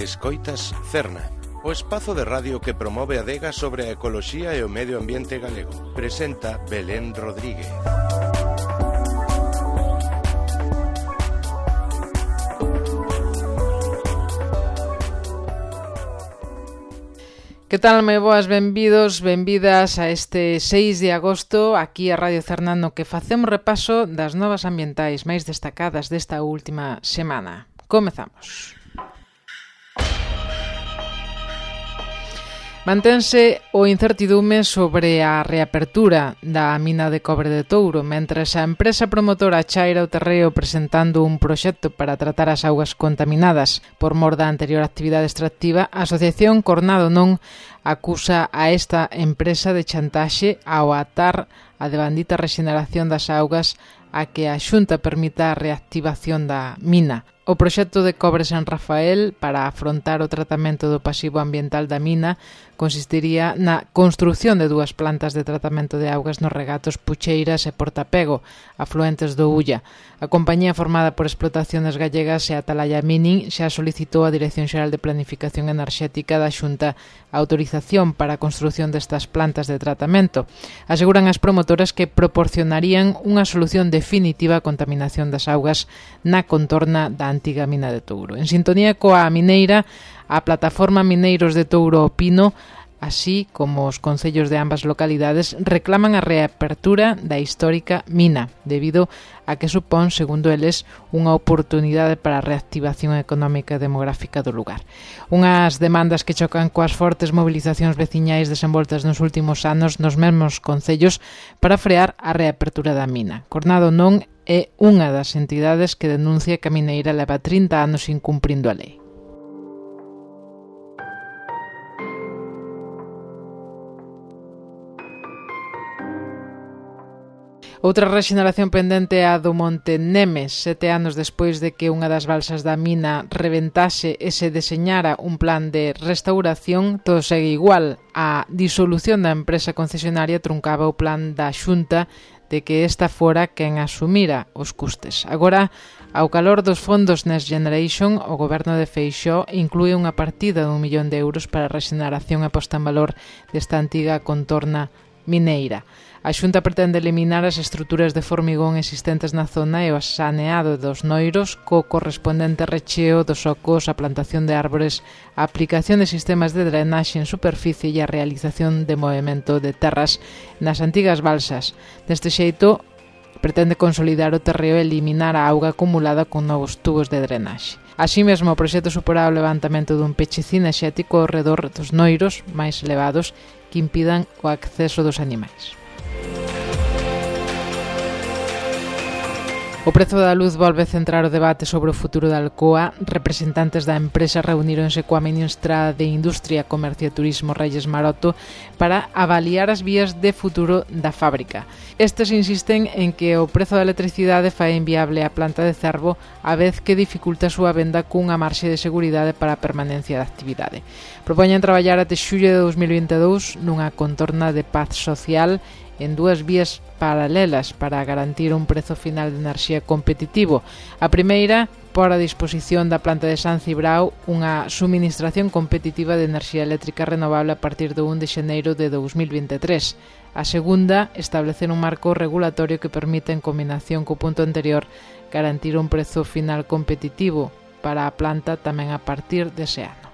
Escoitas Cerna, o espazo de radio que promove a adega sobre a ecoloxía e o medio ambiente galego. Presenta Belén Rodríguez. Que tal, moi boas, benvidos, benvidas a este 6 de agosto aquí a Radio Cerna, no que facemos repaso das novas ambientais máis destacadas desta última semana. Comezamos. Mantense o incertidume sobre a reapertura da mina de cobre de Touro, mentres a empresa promotora chaira o terreo presentando un proxecto para tratar as augas contaminadas por mor da anterior actividade extractiva. A Asociación Cornado Non acusa a esta empresa de chantaxe ao atar a devandita rexeneración das augas a que a Xunta permita a reactivación da mina. O proxecto de Cobre San Rafael para afrontar o tratamento do pasivo ambiental da mina consistiría na construción de 2 plantas de tratamento de augas nos regatos Pucheiras e Portapego, afluentes do Ulla. A compañía formada por explotaciones gallegas e Atalaya Mining xa solicitou á Dirección Xeral de Planificación Enerxética da Xunta a autorización para a construción destas plantas de tratamento. Aseguran as promotoras que proporcionarían unha solución definitiva á contaminación das augas na contorna da antiga mina de Touro. En sintonía coa mineira, a plataforma Mineiros de Touro o Pino, así como os concellos de ambas localidades, reclaman a reapertura da histórica mina, debido a que supón, segundo eles, unha oportunidade para a reactivación económica e demográfica do lugar. Unhas demandas que chocan coas fortes movilizacións veciñais desenvoltas nos últimos anos nos mesmos concellos para frear a reapertura da mina. Cornado Non é unha das entidades que denuncia que a mineira leva 30 anos incumprindo a lei. Outra rexeneración pendente é a do Monte Nemes, 7 anos despois de que unha das balsas da mina reventase e se deseñara un plan de restauración. Todo segue igual. A disolución da empresa concesionaria truncaba o plan da Xunta de que esta fora quen asumira os custes. Agora, ao calor dos fondos Next Generation, o goberno de Feixóo inclúe unha partida de 1 millón de euros para a rexeneración e posta en valor desta antiga contorna mineira. A Xunta pretende eliminar as estruturas de formigón existentes na zona e o saneado dos noiros co correspondente recheo dos ocos, a plantación de árbores, a aplicación de sistemas de drenaxe en superficie e a realización de movimento de terras nas antigas balsas. Deste xeito, pretende consolidar o terreo e eliminar a auga acumulada con novos tubos de drenaxe. Así mesmo, o proxecto supera o levantamento dun peche cinexético ao redor dos noiros máis elevados que impidan o acceso dos animais. O prezo da luz volve centrar o debate sobre o futuro da Alcoa. Representantes da empresa reuníronse coa ministra de Industria, Comercio e Turismo, Reyes Maroto, para avaliar as vías de futuro da fábrica. Estes insisten en que o prezo da electricidade fai inviable a planta de Cervo, a vez que dificulta a súa venda cunha marxe de seguridade para a permanencia da actividade. Propoñen traballar até xullo de 2022 nunha contorna de paz social en 2 vías paralelas para garantir un prezo final de enerxía competitivo. A primeira, por a disposición da planta de San Cibrao, unha suministración competitiva de enerxía eléctrica renovable a partir do 1 de xaneiro de 2023. A segunda, establecer un marco regulatorio que permita, en combinación co punto anterior, garantir un prezo final competitivo para a planta tamén a partir dese ano.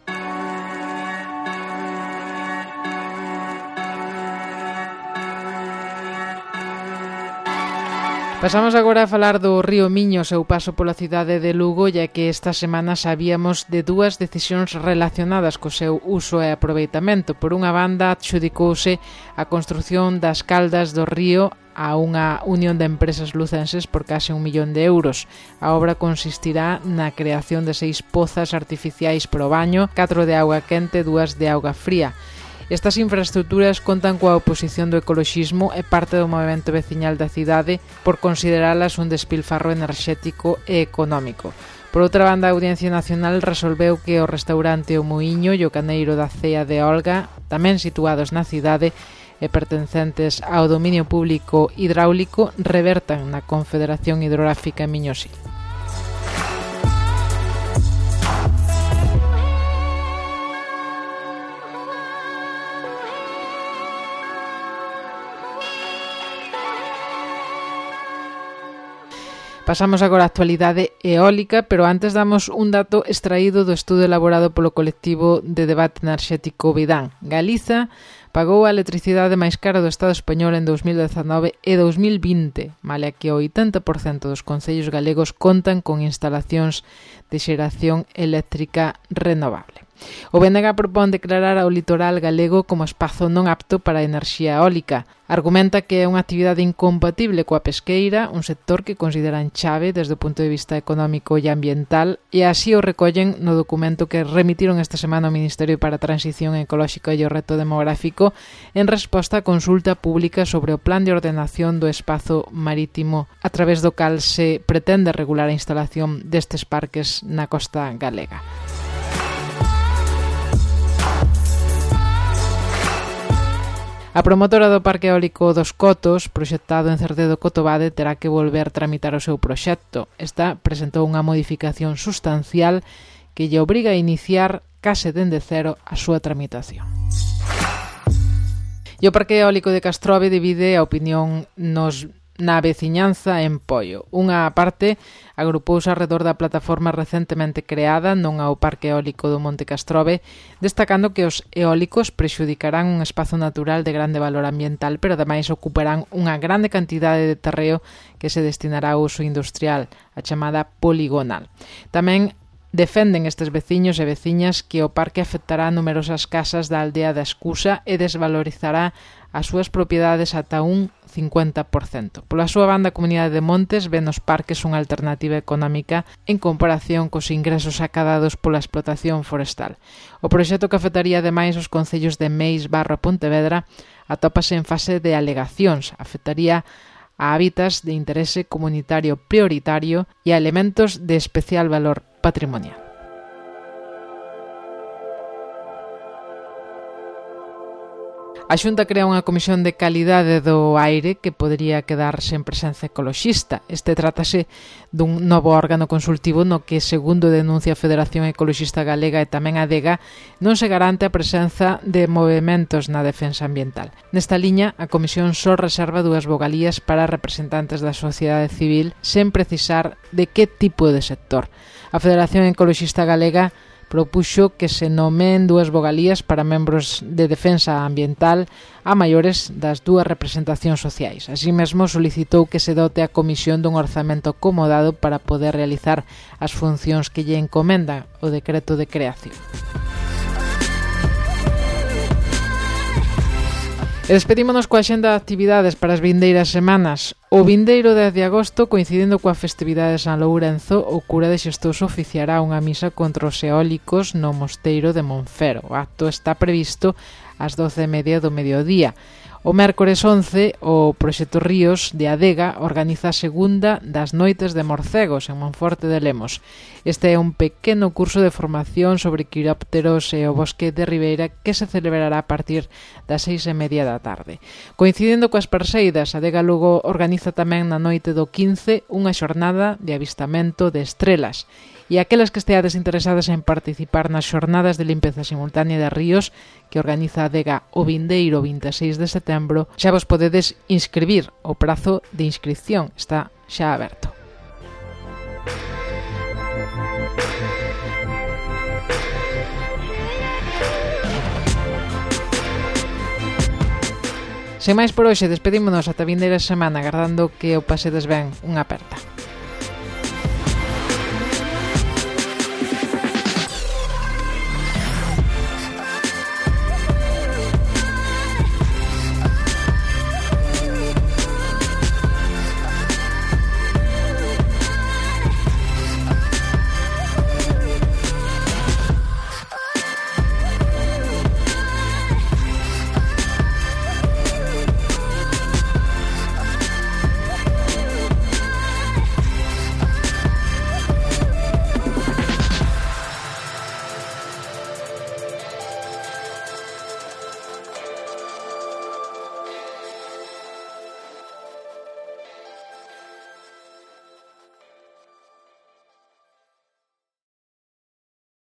Pasamos agora a falar do río Miño, seu paso pola cidade de Lugo, ya que esta semana sabíamos de 2 decisións relacionadas co seu uso e aproveitamento. Por unha banda, adxudicouse a construción das caldas do río a unha unión de empresas lucenses por case 1 millón de euros. A obra consistirá na creación de 6 pozas artificiais pro baño, 4 de auga quente e 2 de auga fría. Estas infraestructuras contan coa oposición do ecoloxismo e parte do movemento veciñal da cidade por consideralas un despilfarro enerxético e económico. Por outra banda, a Audiencia Nacional resolveu que o restaurante O Muiño e o caneiro da Cea de Olga, tamén situados na cidade e pertencentes ao dominio público hidráulico, revertan na Confederación Hidrográfica Miño-Sil. Pasamos agora á actualidade eólica, pero antes damos un dato extraído do estudo elaborado polo colectivo de debate enerxético Vidán. Galiza pagou a electricidade máis cara do Estado español en 2019 e 2020, malia que o 80% dos concellos galegos contan con instalacións de xeración eléctrica renovable. O BNG propón declarar ao litoral galego como espazo non apto para a enerxía eólica. Argumenta que é unha actividade incompatible coa pesqueira, un sector que consideran chave desde o punto de vista económico e ambiental, e así o recollen no documento que remitiron esta semana ao Ministerio para a Transición Ecolóxica e o Reto Demográfico en resposta á consulta pública sobre o plan de ordenación do espazo marítimo a través do cal se pretende regular a instalación destes parques na costa galega. A promotora do Parque Eólico dos Cotos, proxectado en Cerdedo Cotobade, terá que volver a tramitar o seu proxecto. Esta presentou unha modificación sustancial que lle obriga a iniciar case dende cero a súa tramitación. E o Parque Eólico de Castrove divide a opinión na veciñanza en Poio. Unha parte agrupouse alrededor da plataforma recentemente creada non ao Parque Eólico do Monte Castrove, destacando que os eólicos prexudicarán un espazo natural de grande valor ambiental, pero ademais ocuparán unha grande cantidade de terreo que se destinará ao uso industrial, a chamada poligonal. Tamén defenden estes veciños e veciñas que o parque afectará a numerosas casas da aldea da Escusa e desvalorizará as súas propiedades ata un 50%. Pola súa banda, a Comunidade de Montes ven nos parques unha alternativa económica en comparación cos ingresos acadados pola explotación forestal. O proxecto, que afectaría ademais os concellos de Meis, Barro e Pontevedra, atópase en fase de alegacións. Afectaría a hábitats de interese comunitario prioritario e a elementos de especial valor patrimonial. A Xunta crea unha comisión de calidade do aire que podería quedar sen presenza ecoloxista. Trátase dun novo órgano consultivo no que, segundo denuncia a Federación Ecoloxista Galega e tamén a DEGA, non se garante a presenza de movementos na defensa ambiental. Nesta liña, a comisión só reserva 2 vogalías para representantes da sociedade civil, sen precisar de que tipo de sector. A Federación Ecoloxista Galega propuxo que se nomeen 2 vogalías para membros de defensa ambiental a maiores das 2 representacións sociais. Así mesmo, solicitou que se dote a comisión dun orzamento acomodado para poder realizar as funcións que lle encomenda o decreto de creación. E despedímonos coa axenda de actividades para as vindeiras semanas. O vindeiro 10 de agosto, coincidindo coa festividade de San Lourenzo, o cura de Xestoso oficiará unha misa contra os eólicos no mosteiro de Monfero. O acto está previsto ás 12:30 do mediodía. O mércores 11, o Proxecto Ríos de Adega organiza a segunda das Noites de Morcegos en Monforte de Lemos. Este é un pequeno curso de formación sobre quirópteros e o bosque de Ribeira que se celebrará a partir das 6:30 da tarde. Coincidindo coas Perseidas, Adega Lugo organiza tamén na noite do 15 unha xornada de avistamento de estrelas. E aquelas que esteades interesadas en participar nas xornadas de limpeza simultánea de ríos que organiza a Adega o vindeiro 26 de setembro, xa vos podedes inscribir. O prazo de inscripción está xa aberto. Sen máis por hoxe, despedímonos ata vindeira semana, agardando que o pasedes ben. Unha aperta.